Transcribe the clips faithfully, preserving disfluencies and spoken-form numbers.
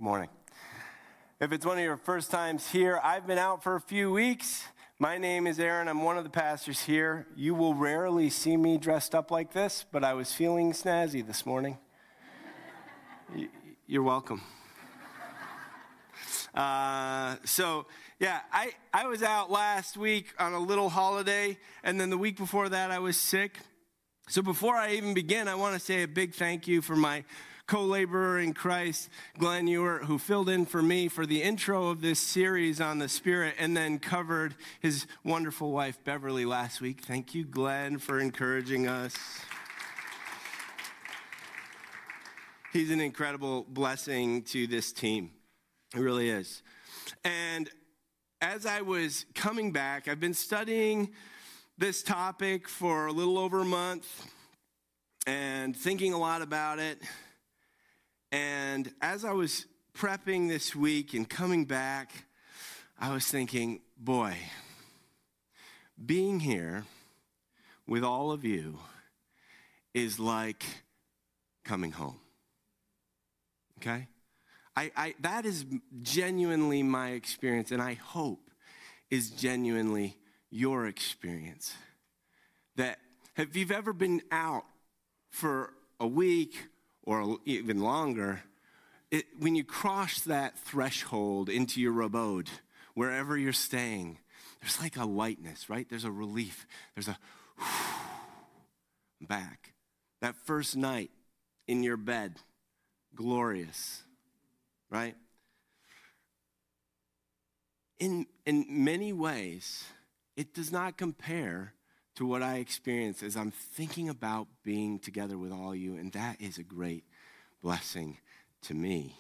Good morning. If it's one of your first times here, I've been out for a few weeks. My name is Aaron. I'm one of the pastors here. You will rarely see me dressed up like this, but I was feeling snazzy this morning. You're welcome. Uh, so, yeah, I, I was out last week on a little holiday, and then the week before that I was sick. So before I even begin, I want to say a big thank you for my co-laborer in Christ, Glenn Ewert, who filled in for me for the intro of this series on the Spirit and then covered his wonderful wife, Beverly, last week. Thank you, Glenn, for encouraging us. He's an incredible blessing to this team. He really is. And as I was coming back, I've been studying this topic for a little over a month and thinking a lot about it. And as I was prepping this week and coming back, I was thinking, boy, being here with all of you is like coming home. Okay? I, I that is genuinely my experience, and I hope is genuinely your experience. That if you've ever been out for a week or even longer, it, when you cross that threshold into your abode, wherever you're staying, there's like a lightness, right? There's a relief. There's a back. That first night in your bed, glorious, right? In, in many ways, it does not compare to what I experience as I'm thinking about being together with all you, and that is a great blessing to me.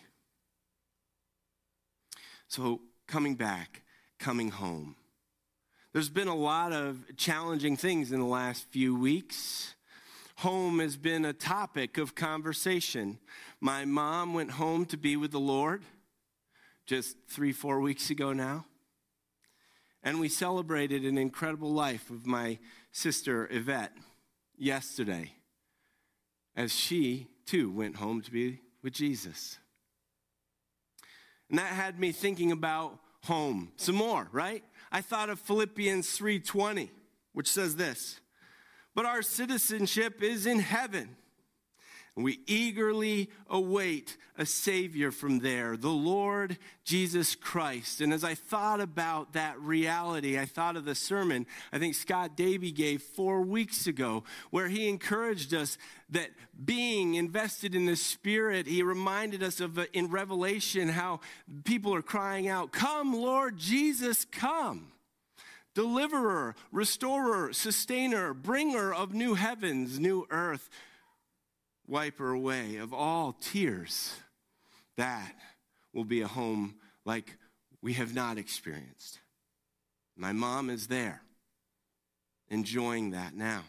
So coming back, coming home. There's been a lot of challenging things in the last few weeks. Home has been a topic of conversation. My mom went home to be with the Lord just three, four weeks ago now. And we celebrated an incredible life of my sister Yvette yesterday as she, too, went home to be with Jesus. And that had me thinking about home some more, right? I thought of Philippians three twenty, which says this, "But our citizenship is in heaven, and we eagerly await a Savior from there, the Lord Jesus Christ." And as I thought about that reality, I thought of the sermon I think Scott Davey gave four weeks ago, where he encouraged us that being invested in the Spirit, he reminded us of in Revelation how people are crying out, "Come, Lord Jesus, come." Deliverer, restorer, sustainer, bringer of new heavens, new earth, wiper away of all tears. That will be a home like we have not experienced. My mom is there, enjoying that now.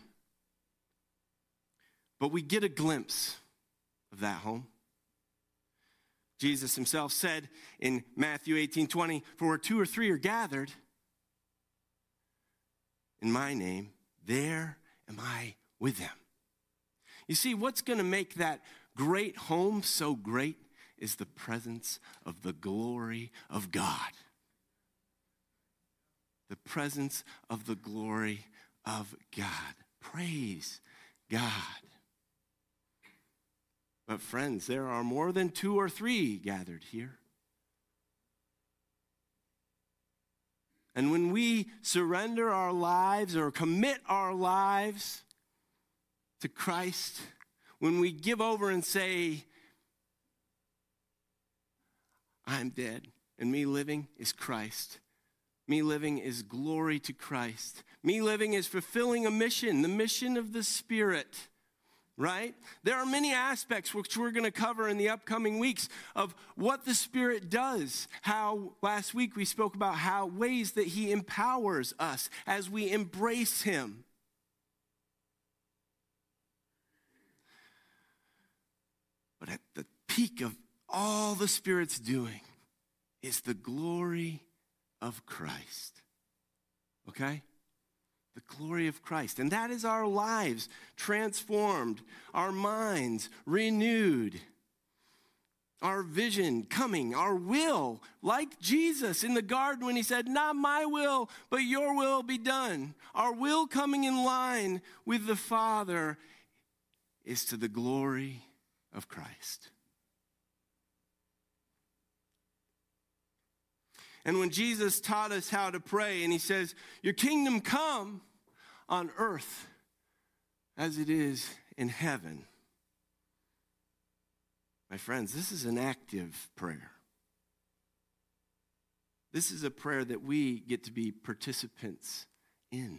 But we get a glimpse of that home. Jesus himself said in Matthew eighteen twenty, "For where two or three are gathered in my name, there am I with them." You see, what's going to make that great home so great is the presence of the glory of God. The presence of the glory of God. Praise God. But friends, there are more than two or three gathered here. And when we surrender our lives or commit our lives to Christ, when we give over and say, "I'm dead, and me living is Christ. Me living is glory to Christ. Me living is fulfilling a mission, the mission of the Spirit," right? There are many aspects which we're going to cover in the upcoming weeks of what the Spirit does. How last week we spoke about how ways that he empowers us as we embrace him. But at the peak of all the Spirit's doing is the glory of Christ. Okay? The glory of Christ. And that is our lives transformed, our minds renewed, our vision coming, our will, like Jesus in the garden when he said, not my will, but your will be done. Our will coming in line with the Father is to the glory of Christ. And when Jesus taught us how to pray, and he says, your kingdom come on earth as it is in heaven. My friends, this is an active prayer. This is a prayer that we get to be participants in.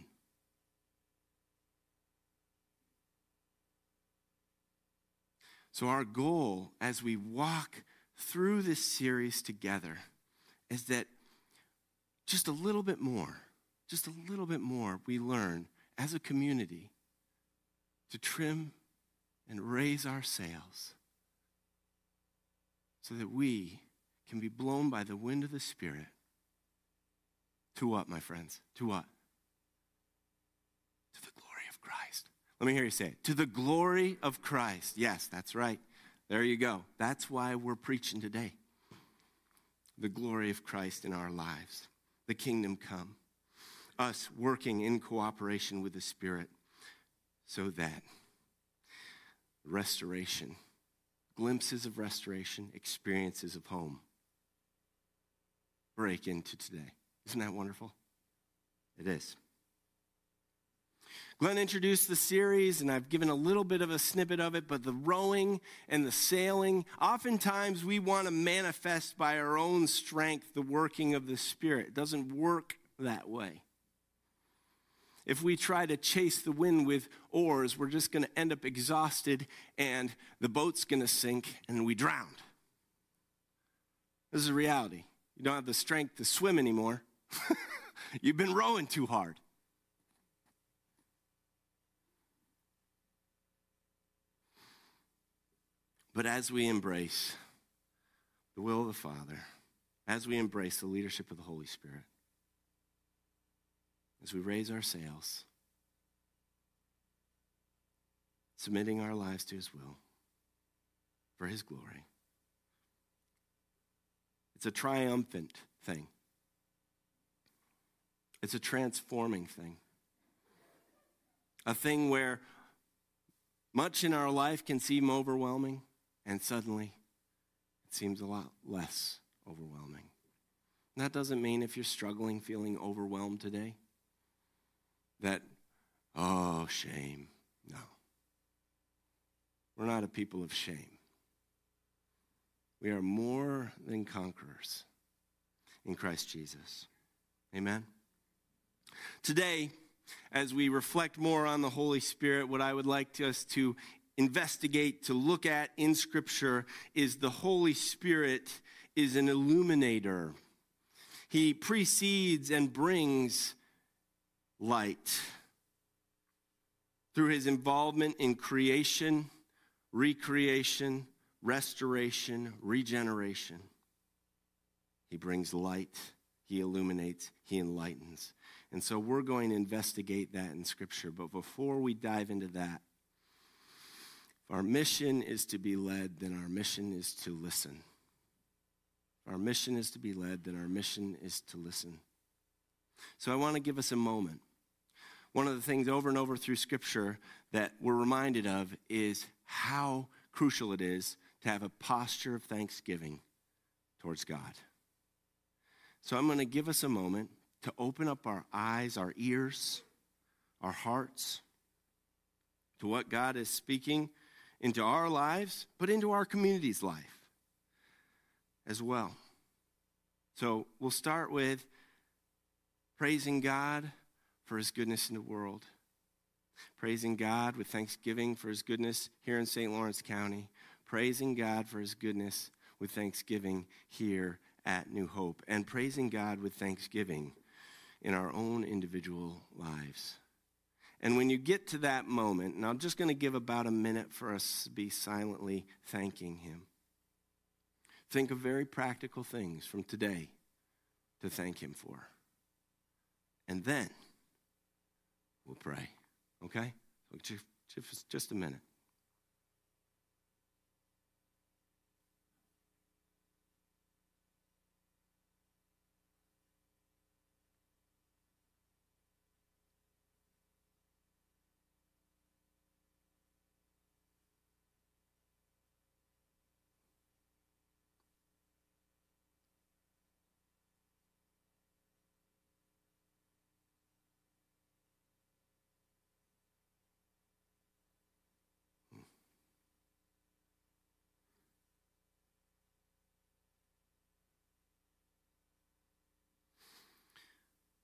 So our goal as we walk through this series together is that just a little bit more, just a little bit more we learn as a community to trim and raise our sails so that we can be blown by the wind of the Spirit. To what, my friends? To what? To the glory of Christ. Let me hear you say it. To the glory of Christ. Yes, that's right. There you go. That's why we're preaching today. The glory of Christ in our lives. The kingdom come. Us working in cooperation with the Spirit so that restoration, glimpses of restoration, experiences of home break into today. Isn't that wonderful? It is. Glenn introduced the series, and I've given a little bit of a snippet of it, but the rowing and the sailing, oftentimes we want to manifest by our own strength the working of the Spirit. It doesn't work that way. If we try to chase the wind with oars, we're just going to end up exhausted, and the boat's going to sink, and we drown. This is a reality. You don't have the strength to swim anymore. You've been rowing too hard. But as we embrace the will of the Father, as we embrace the leadership of the Holy Spirit, as we raise our sails, submitting our lives to his will for his glory, it's a triumphant thing. It's a transforming thing. A thing where much in our life can seem overwhelming, and suddenly it seems a lot less overwhelming. And that doesn't mean if you're struggling, feeling overwhelmed today, that, oh, shame. No. We're not a people of shame. We are more than conquerors in Christ Jesus. Amen? Today, as we reflect more on the Holy Spirit, what I would like us to investigate, to look at in Scripture, is the Holy Spirit is an illuminator. He precedes and brings light through his involvement in creation, recreation, restoration, regeneration. He brings light, he illuminates, he enlightens. And so we're going to investigate that in Scripture. But before we dive into that, if our mission is to be led, then our mission is to listen. If our mission is to be led, then our mission is to listen. So I want to give us a moment. One of the things over and over through Scripture that we're reminded of is how crucial it is to have a posture of thanksgiving towards God. So I'm going to give us a moment to open up our eyes, our ears, our hearts to what God is speaking into our lives, but into our community's life as well. So we'll start with praising God for his goodness in the world. Praising God with thanksgiving for his goodness here in Saint Lawrence County. Praising God for his goodness with thanksgiving here at New Hope. And praising God with thanksgiving in our own individual lives. And when you get to that moment, and I'm just going to give about a minute for us to be silently thanking him. Think of very practical things from today to thank him for. And then we'll pray, okay? Just, just a minute.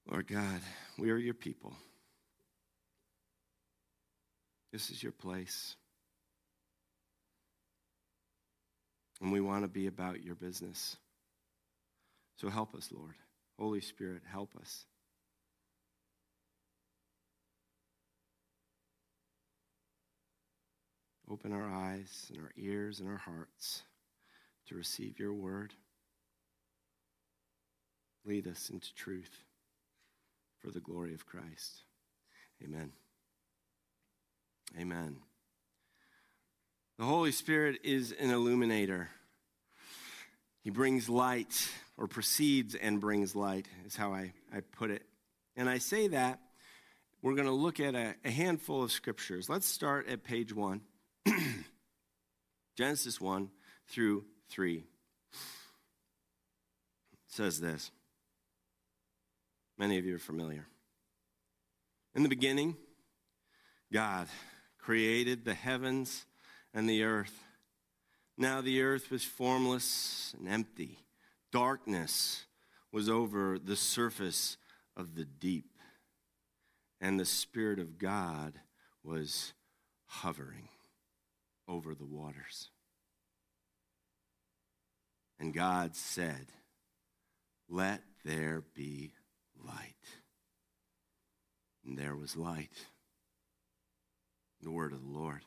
Lord God, we are your people. This is your place. And we want to be about your business. So help us, Lord. Holy Spirit, help us. Open our eyes and our ears and our hearts to receive your word. Lead us into truth for the glory of Christ. Amen. Amen. The Holy Spirit is an illuminator. He brings light, or precedes and brings light, is how I, I put it. And I say that we're going to look at a, a handful of scriptures. Let's start at page one. Genesis one through three. It says this. Many of you are familiar. In the beginning, God created the heavens and the earth. Now the earth was formless and empty. Darkness was over the surface of the deep, and the Spirit of God was hovering over the waters. And God said, "Let there be light." And there was light. The word of the Lord.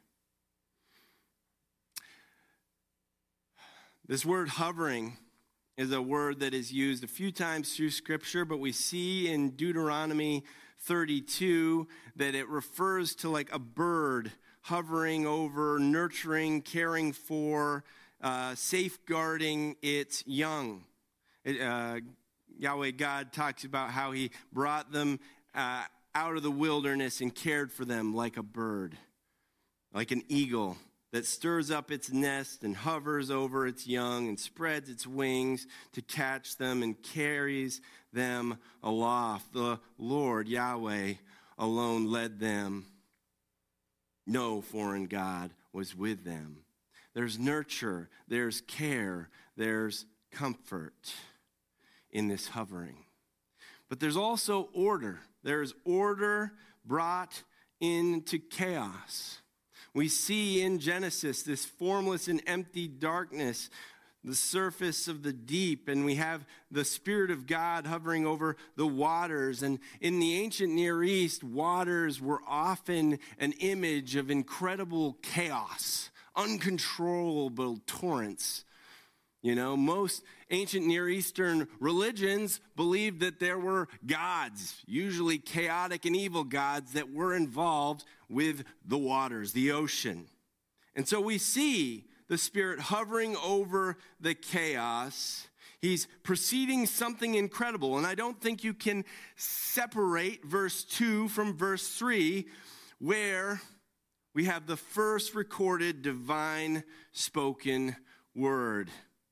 This word hovering is a word that is used a few times through Scripture, but we see in Deuteronomy thirty-two that it refers to like a bird hovering over, nurturing, caring for, uh, safeguarding its young. It, uh, Yahweh God talks about how he brought them uh, out of the wilderness and cared for them like a bird, like an eagle that stirs up its nest and hovers over its young and spreads its wings to catch them and carries them aloft. The Lord, Yahweh, alone led them. No foreign god was with them. There's nurture, there's care, there's comfort in this hovering. But there's also order. There's order brought into chaos. We see in Genesis this formless and empty darkness, the surface of the deep, and we have the Spirit of God hovering over the waters. And in the ancient Near East, waters were often an image of incredible chaos, uncontrollable torrents. You know, most ancient Near Eastern religions believed that there were gods, usually chaotic and evil gods, that were involved with the waters, the ocean. And so we see the Spirit hovering over the chaos. He's preceding something incredible. And I don't think you can separate verse two from verse three, where we have the first recorded divine spoken word.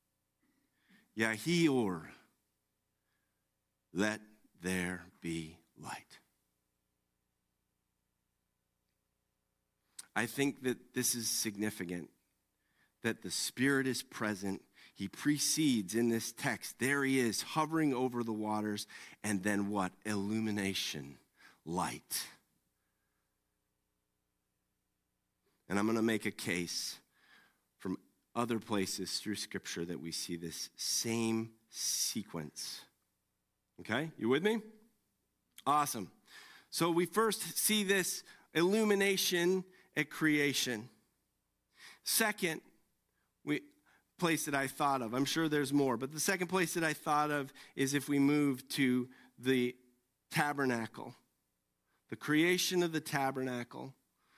Yahior, let there be light. I think that this is significant, that the Spirit is present. He precedes in this text. There he is, hovering over the waters. And then what? Illumination, light. And I'm going to make a case from other places through Scripture that we see this same sequence. Okay, you with me? Awesome. So we first see this illumination at creation. Second, we place that I thought of, I'm sure there's more, but the second place that I thought of is if we move to the tabernacle, the creation of the tabernacle.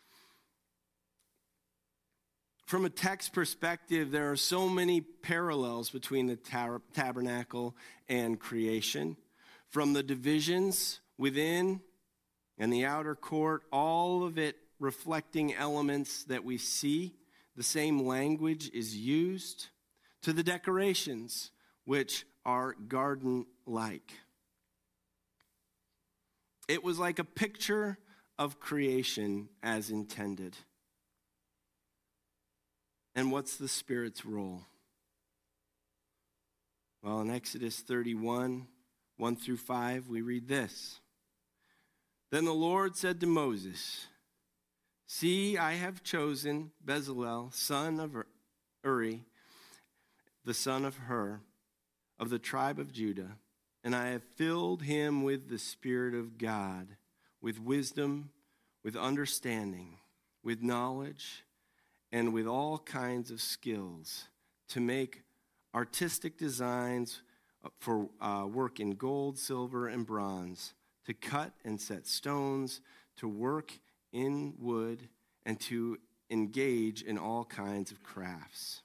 From a text perspective, there are so many parallels between the tab- tabernacle and creation. From the divisions within and the outer court, all of it reflecting elements that we see. The same language is used, to the decorations, which are garden-like. It was like a picture of creation as intended. And what's the Spirit's role? Well, in Exodus thirty-one, one through five, we read this. Then the Lord said to Moses, see, I have chosen Bezalel, son of Uri, the son of Hur, of the tribe of Judah, and I have filled him with the Spirit of God, with wisdom, with understanding, with knowledge, and with all kinds of skills, to make artistic designs for uh, work in gold, silver, and bronze, to cut and set stones, to work in wood, and to engage in all kinds of crafts.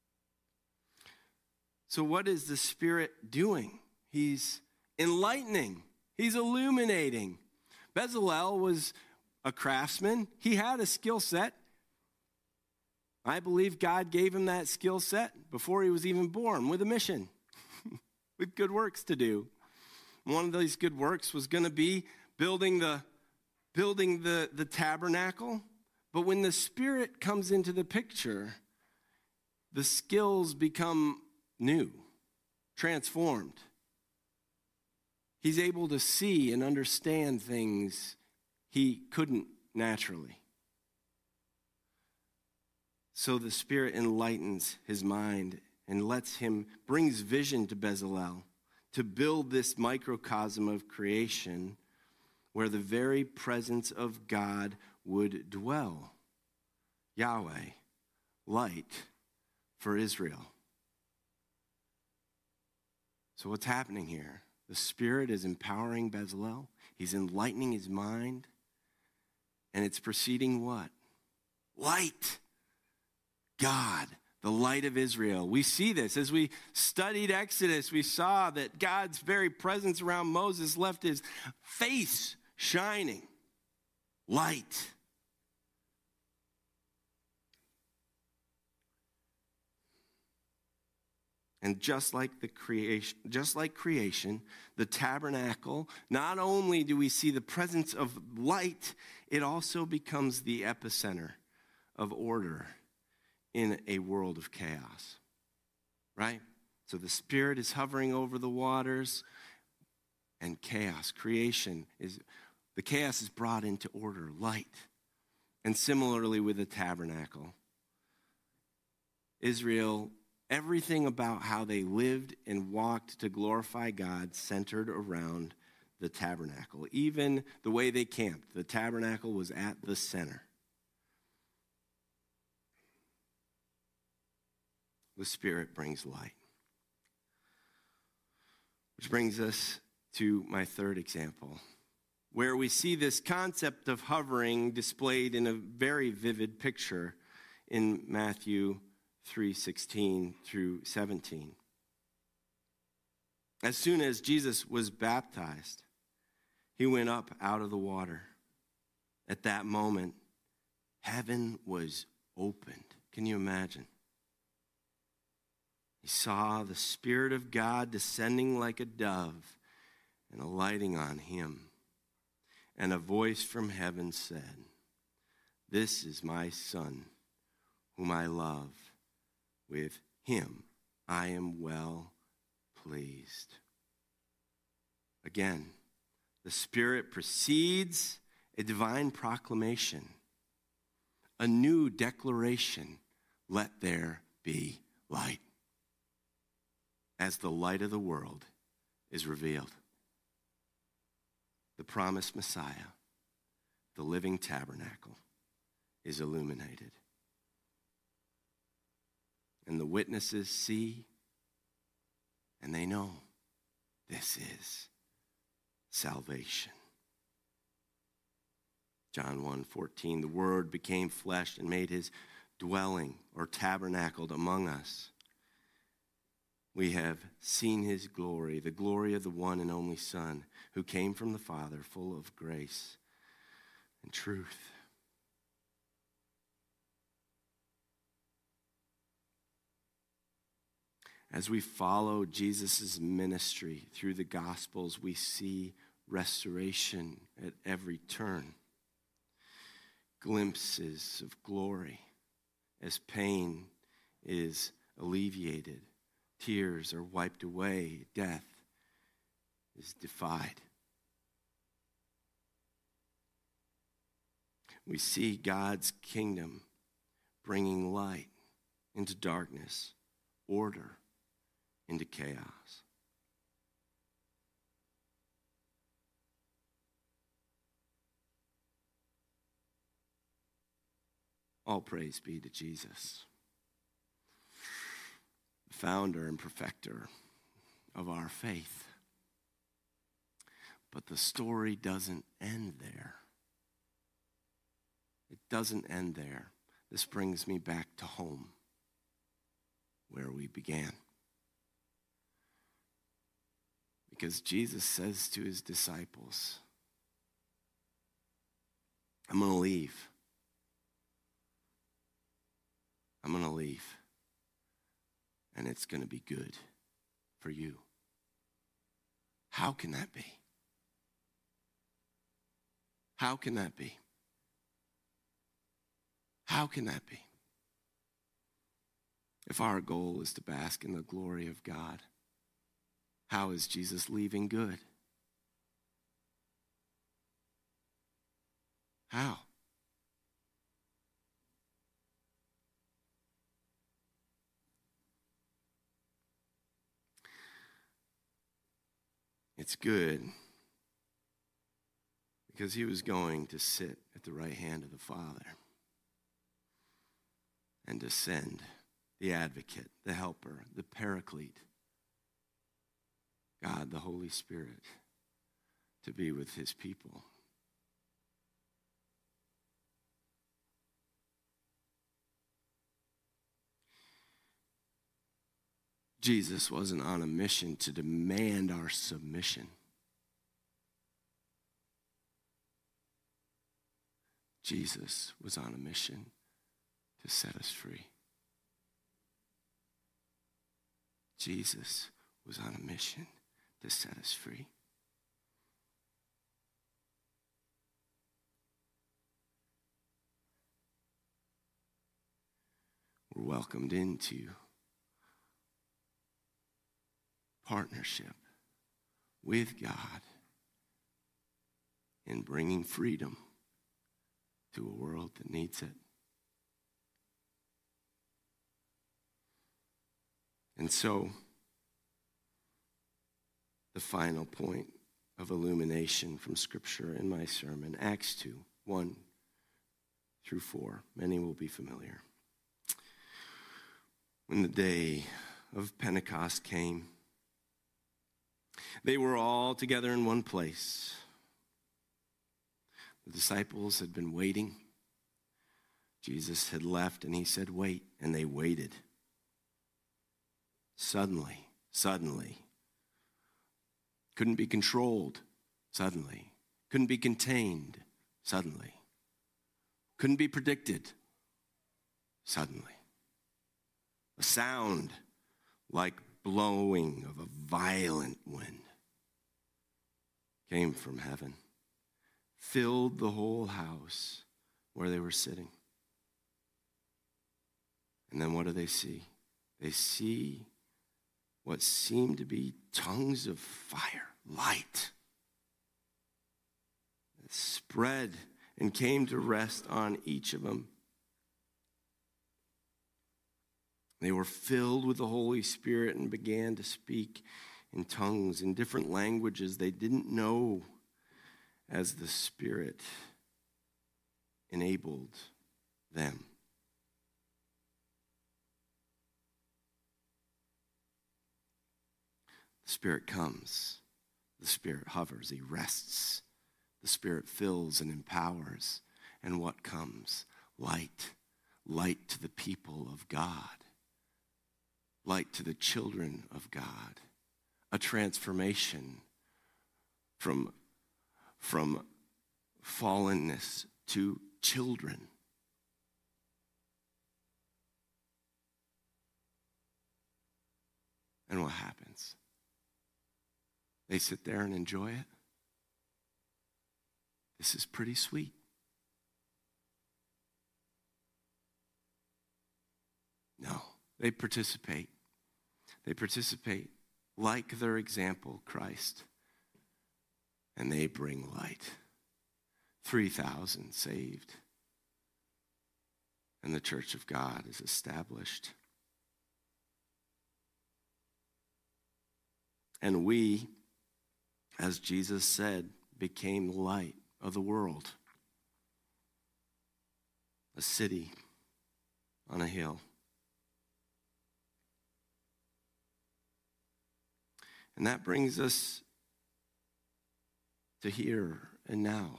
So what is the Spirit doing? He's enlightening. He's illuminating. Bezalel was a craftsman. He had a skill set. I believe God gave him that skill set before he was even born with a mission, with good works to do. One of these good works was going to be building the building the, the tabernacle. But when the Spirit comes into the picture, the skills become new, transformed. He's able to see and understand things he couldn't naturally. So the Spirit enlightens his mind and lets him, brings vision to Bezalel to build this microcosm of creation where the very presence of God would dwell. Yahweh, light for Israel. So what's happening here? The Spirit is empowering Bezalel. He's enlightening his mind. And it's preceding what? Light. God, the light of Israel. We see this. As we studied Exodus, we saw that God's very presence around Moses left his face shining. Light. And just like the creation, just like creation, the tabernacle, not only do we see the presence of light, it also becomes the epicenter of order in a world of chaos. Right? So the Spirit is hovering over the waters, and chaos, creation is the chaos is brought into order, light. And similarly with the tabernacle, Israel, everything about how they lived and walked to glorify God centered around the tabernacle. Even the way they camped, the tabernacle was at the center. The Spirit brings light. Which brings us to my third example, where we see this concept of hovering displayed in a very vivid picture in Matthew three sixteen through seventeen. As soon as Jesus was baptized, he went up out of the water. At that moment, heaven was opened. Can you imagine? He saw the Spirit of God descending like a dove and alighting on him. And a voice from heaven said, "This is my Son, whom I love. With him I am well pleased." Again, the Spirit precedes a divine proclamation, a new declaration, "Let there be light," as the light of the world is revealed. The promised Messiah, the living tabernacle, is illuminated. And the witnesses see, and they know this is salvation. John one fourteen, the Word became flesh and made his dwelling or tabernacled among us. We have seen his glory, the glory of the one and only Son, who came from the Father, full of grace and truth. As we follow Jesus' ministry through the Gospels, we see restoration at every turn. Glimpses of glory as pain is alleviated. Tears are wiped away. Death is defied. We see God's kingdom bringing light into darkness, order into chaos. All praise be to Jesus, the founder and perfecter of our faith. But the story doesn't end there. It doesn't end there. This brings me back to home, where we began. Because Jesus says to his disciples, I'm going to leave. I'm going to leave. And it's going to be good for you. How can that be? How can that be? How can that be? If our goal is to bask in the glory of God, how is Jesus leaving good? How? It's good because he was going to sit at the right hand of the Father and to send the advocate, the helper, the paraclete, God, the Holy Spirit, to be with his people. Jesus wasn't on a mission to demand our submission. Jesus was on a mission to set us free. Jesus was on a mission to set us free. We're welcomed into partnership with God in bringing freedom to a world that needs it. And so, the final point of illumination from Scripture in my sermon, Acts two, one through four. Many will be familiar. When the day of Pentecost came, they were all together in one place. The disciples had been waiting. Jesus had left, and he said, wait, and they waited. Suddenly, suddenly, couldn't be controlled, suddenly, couldn't be contained, suddenly, couldn't be predicted, suddenly. A sound like blowing of a violent wind came from heaven, filled the whole house where they were sitting. And then what do they see? They see what seemed to be tongues of fire, light, that spread and came to rest on each of them. They were filled with the Holy Spirit and began to speak in tongues, in different languages they didn't know, as the Spirit enabled them. The Spirit comes. The Spirit hovers. He rests. The Spirit fills and empowers. And what comes? Light. Light to the people of God. Light to the children of God. A transformation from, from fallenness to children. And what happens? They sit there and enjoy it. This is pretty sweet. No, they participate. They participate like their example, Christ, and they bring light. three thousand saved. And the church of God is established. And we, as Jesus said, became the light of the world. A city on a hill. And that brings us to here and now.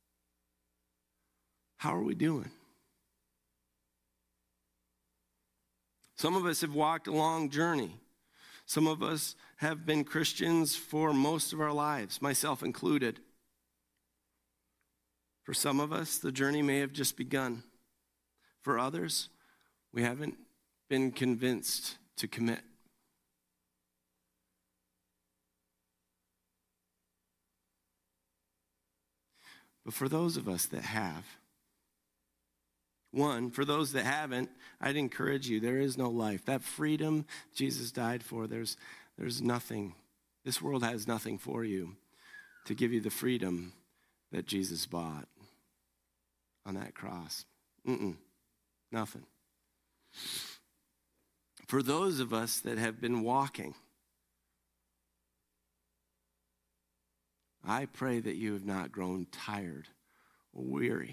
How are we doing? Some of us have walked a long journey. Some of us have been Christians for most of our lives, myself included. For some of us, the journey may have just begun. For others, we haven't been convinced to commit. But for those of us that have, one, for those that haven't, I'd encourage you, there is no life. That freedom Jesus died for, there's, there's nothing. This world has nothing for you to give you the freedom that Jesus bought on that cross. Mm-mm, nothing. For those of us that have been walking, I pray that you have not grown tired or weary.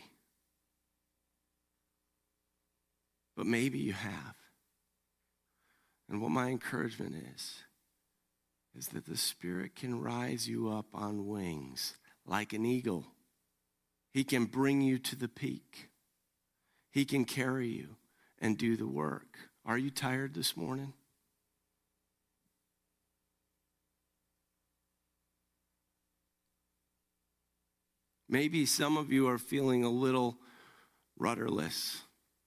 But maybe you have. And what my encouragement is, is that the Spirit can rise you up on wings like an eagle. He can bring you to the peak. He can carry you and do the work. Are you tired this morning? Maybe some of you are feeling a little rudderless.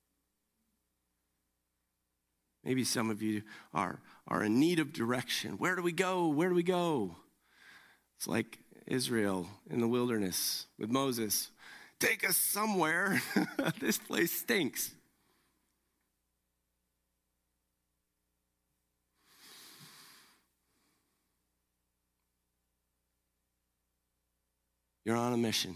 Maybe some of you are, are in need of direction. Where do we go? Where do we go? It's like Israel in the wilderness with Moses. Take us somewhere. This place stinks. You're on a mission.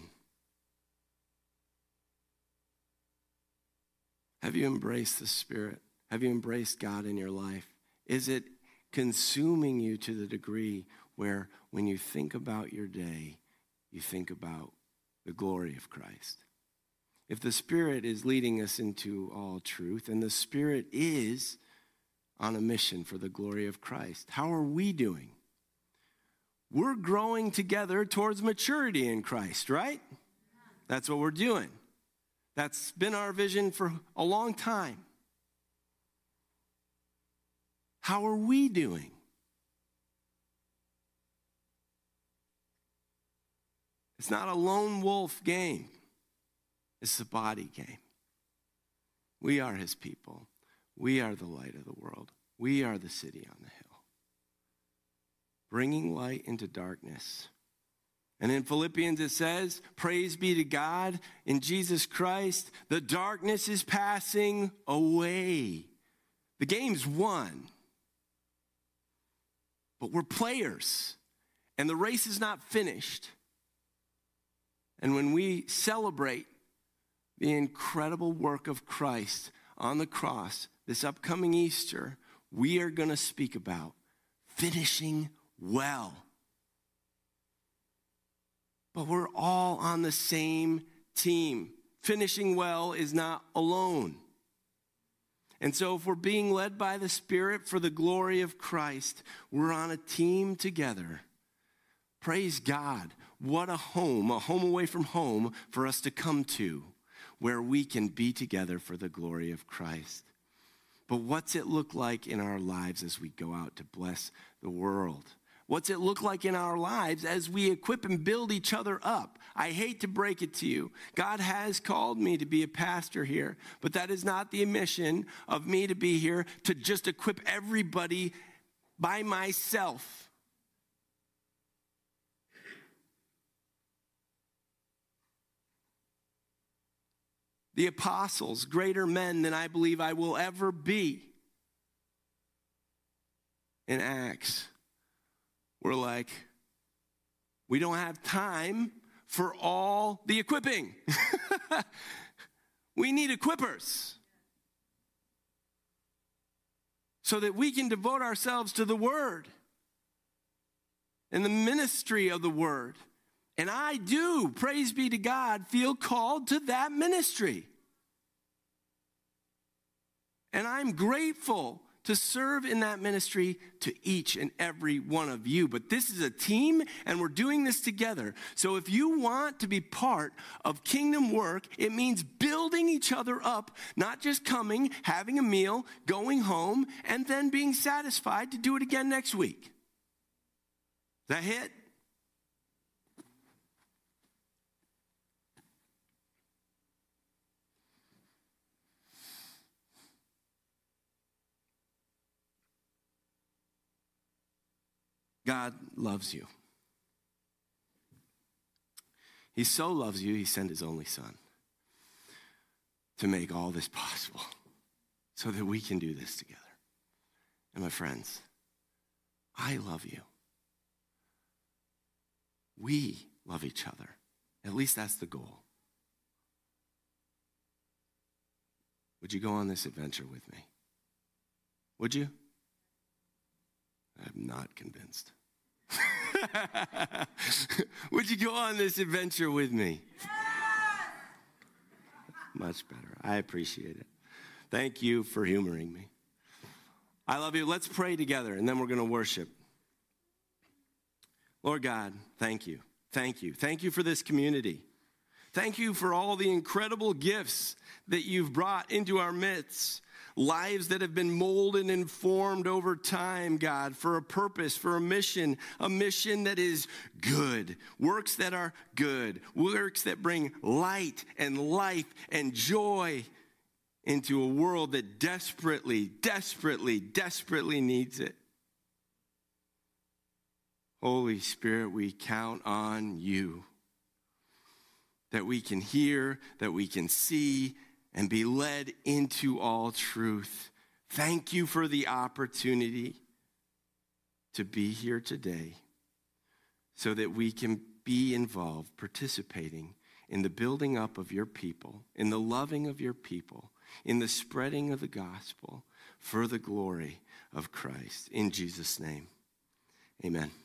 Have you embraced the Spirit? Have you embraced God in your life? Is it consuming you to the degree where when you think about your day, you think about the glory of Christ? If the Spirit is leading us into all truth, and the Spirit is on a mission for the glory of Christ, how are we doing? We're growing together towards maturity in Christ, right? That's what we're doing. That's been our vision for a long time. How are we doing? It's not a lone wolf game. It's a body game. We are his people. We are the light of the world. We are the city on the hill, bringing light into darkness. And in Philippians it says, praise be to God in Jesus Christ. The darkness is passing away. The game's won. But we're players, and the race is not finished. And when we celebrate the incredible work of Christ on the cross this upcoming Easter, we are going to speak about finishing well. But we're all on the same team. Finishing well is not alone. And so if we're being led by the Spirit for the glory of Christ, we're on a team together. Praise God. What a home, a home away from home for us to come to, where we can be together for the glory of Christ. But what's it look like in our lives as we go out to bless the world? What's it look like in our lives as we equip and build each other up? I hate to break it to you. God has called me to be a pastor here, but that is not the mission of me to be here to just equip everybody by myself. The apostles, greater men than I believe I will ever be in Acts, we're like, We don't have time for all the equipping. We need equippers so that we can devote ourselves to the word and the ministry of the word. And I do, praise be to God, feel called to that ministry. And I'm grateful to serve in that ministry to each and every one of you. But this is a team, and we're doing this together. So if you want to be part of kingdom work, it means building each other up, not just coming, having a meal, going home, and then being satisfied to do it again next week. That hit? God loves you. He so loves you, he sent his only son to make all this possible so that we can do this together. And my friends, I love you. We love each other. At least that's the goal. Would you go on this adventure with me? Would you? I'm not convinced. Would you go on this adventure with me? Yes! Much better. I appreciate it. Thank you for humoring me. I love you. Let's pray together, and then we're going to worship. Lord God, thank you. Thank you. Thank you for this community. Thank you for all the incredible gifts that you've brought into our midst. Lives that have been molded and formed over time, God, for a purpose, for a mission, a mission that is good, works that are good, works that bring light and life and joy into a world that desperately, desperately, desperately needs it. Holy Spirit, we count on you, that we can hear, that we can see, and be led into all truth. Thank you for the opportunity to be here today so that we can be involved, participating in the building up of your people, in the loving of your people, in the spreading of the gospel for the glory of Christ. In Jesus' name, amen.